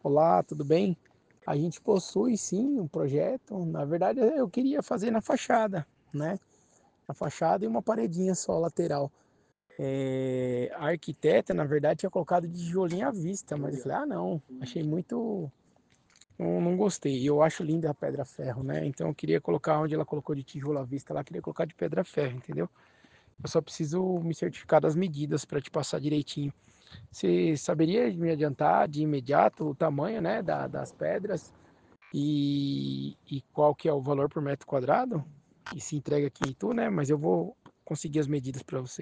Olá, tudo bem? A gente possui sim um projeto. Na verdade, eu queria fazer na fachada, né? Na fachada e uma paredinha só lateral. A arquiteta, na verdade, tinha colocado de tijolinho à vista, mas eu falei, ah, não, achei muito. Não gostei. Eu acho linda a pedra-ferro, né? Então eu queria colocar onde ela colocou de tijolo à vista, ela queria colocar de pedra-ferro, entendeu? Eu só preciso me certificar das medidas para te passar direitinho. Você saberia me adiantar de imediato o tamanho, né, das pedras e qual que é o valor por metro quadrado? E se entrega aqui em Itu, né? Mas eu vou conseguir as medidas para você.